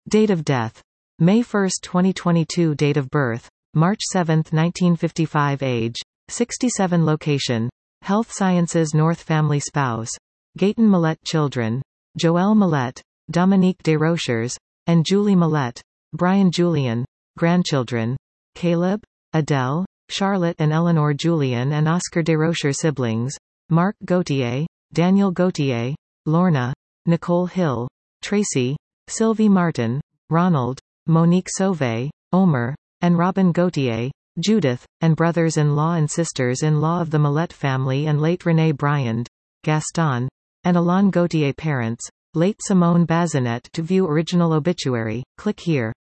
Date of death: May 1, 2022. Date of birth: March 7, 1955. Age: 67. Location: Health Sciences North. Family: spouse: Gayton Millett. Children: Joelle Millett, Dominique Desrochers, and Julie Millett. Brian Julian. Grandchildren: Caleb, Adele, Charlotte and Eleanor Julian and Oscar Desrochers. Siblings: Mark Gauthier, Daniel Gauthier, Lorna, Nicole Hill, Tracy, Sylvie Martin, Ronald, Monique Sauvé, Omer, and Robin Gauthier. Judith, and brothers-in-law and sisters-in-law of the Millett family and late René Briand, Gaston, and Alain Gauthier. Parents: late Simone Bazinet. To view original obituary, click here.